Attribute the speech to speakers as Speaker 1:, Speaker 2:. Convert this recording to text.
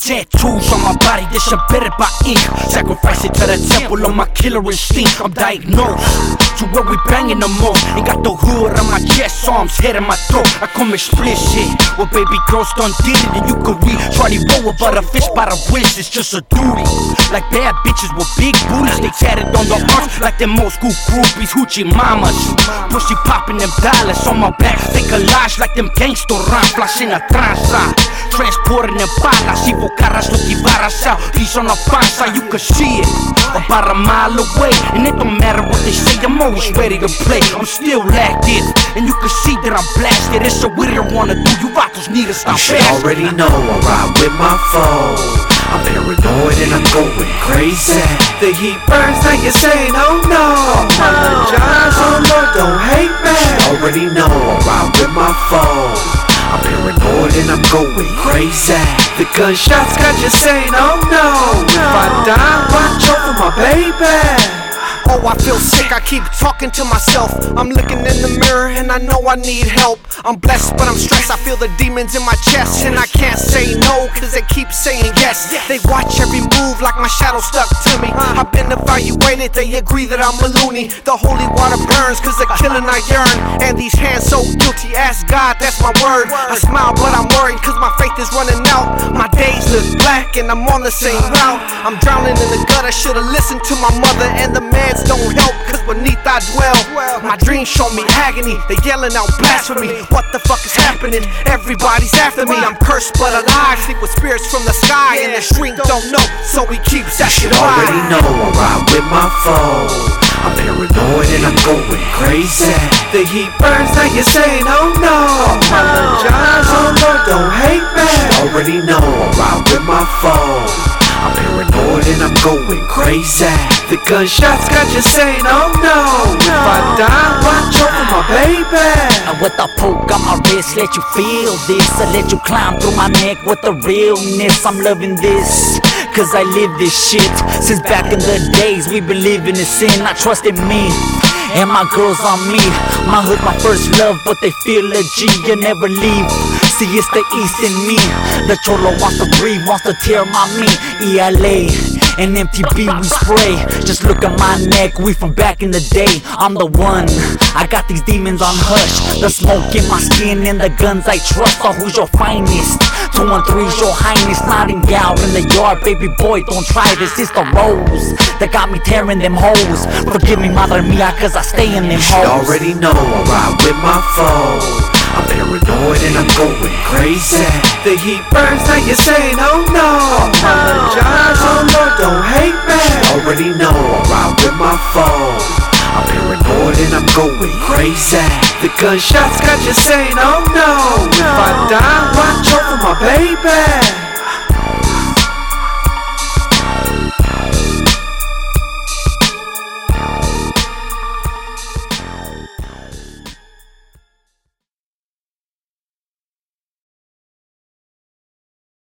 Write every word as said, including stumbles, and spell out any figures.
Speaker 1: tattoos on my body, this embedded by ink. Sacrifice it to the temple of my killer instinct. I'm diagnosed to where we banging the most. Ain't got the hood on my chest, arms, head in my throat. I come explicit. Well, baby girls done did it, and you could read. Try to roll about a fish by the wrist, it's just a duty. Like bad bitches with big booties, they tatted on the arms like them old school groupies, hoochie mamas. Pussy popping them dollars on my back, take a lodge like them gangster rhymes, flash in a tranza. Transporting them balas, evil caras lo que varas out. Peace on the panza, you can see it about a mile away. And it don't matter what they say, I'm always ready to play. I'm still active, and you can see that I'm blasted. It's a weird I wanna do, you vatos need to stop.
Speaker 2: You should already know I ride with my foe. I'm paranoid and I'm going crazy. The heat burns, now you're saying oh no. Apologize, oh Lord, don't hate me. You should already know I ride with my foe. I'm paranoid and I'm going crazy. The gunshots got you saying oh no. If I die, watch over my baby.
Speaker 3: Oh, I feel sick, I keep talking to myself. I'm looking in the mirror and I know I need help. I'm blessed but I'm stressed, I feel the demons in my chest. And I can't say no, cause they keep saying yes. They watch every move like my shadow stuck to me. I've been evaluated, they agree that I'm a loony. The holy water burns, cause the killing I yearn. And these hands so guilty, ask God, that's my word. I smile but I'm worried, cause my faith is running out. My days look black and I'm on the same route. I'm drowning in the gutter, should've listened to my mother. And the meds don't help, cause beneath I dwell. My dreams show me agony, they yelling out blasphemy. What the fuck is happening? Everybody's after me. I'm cursed but alive, sleep with spirits from the sky. And the shrink don't know, so we keep
Speaker 2: You should already know I ride with my foe. I'm paranoid and I'm going crazy. The heat burns, now you're saying oh no. Apologize, oh Lord, don't hate me. You should already know I ride with my foe. I'm paranoid and I'm going crazy. The gunshots got you saying oh no. If I die, watch over my baby.
Speaker 1: And with a poke on my wrist, let you feel this. I let you climb through my neck with the realness. I'm loving this, cause I live this shit. Since back in the days, we been living in sin. I trust in me, and my girls on me. My hood, my first love, but they feel a G, you never leave. See, it's the East in me. The Cholo wants to breathe, wants to tear my meat. E L A and M T B we spray. Just look at my neck, we from back in the day. I'm the one, I got these demons on hush. The smoke in my skin and the guns I trust. So who's your finest? Two and three's your highness. Nightingale in the yard, baby boy, don't try this. It's the rose that got me tearing them hoes. Forgive me, mother mia, cause I stay in them
Speaker 2: You should
Speaker 1: hoes.
Speaker 2: already know I ride with my foe. I'm paranoid and I'm going crazy. The heat burns, now you're saying oh no. Apologize, oh Lord, don't hate me. You should already know I ride with my foe. I'm paranoid and I'm going crazy. The gunshots got you saying oh no. If I die, watch over my baby.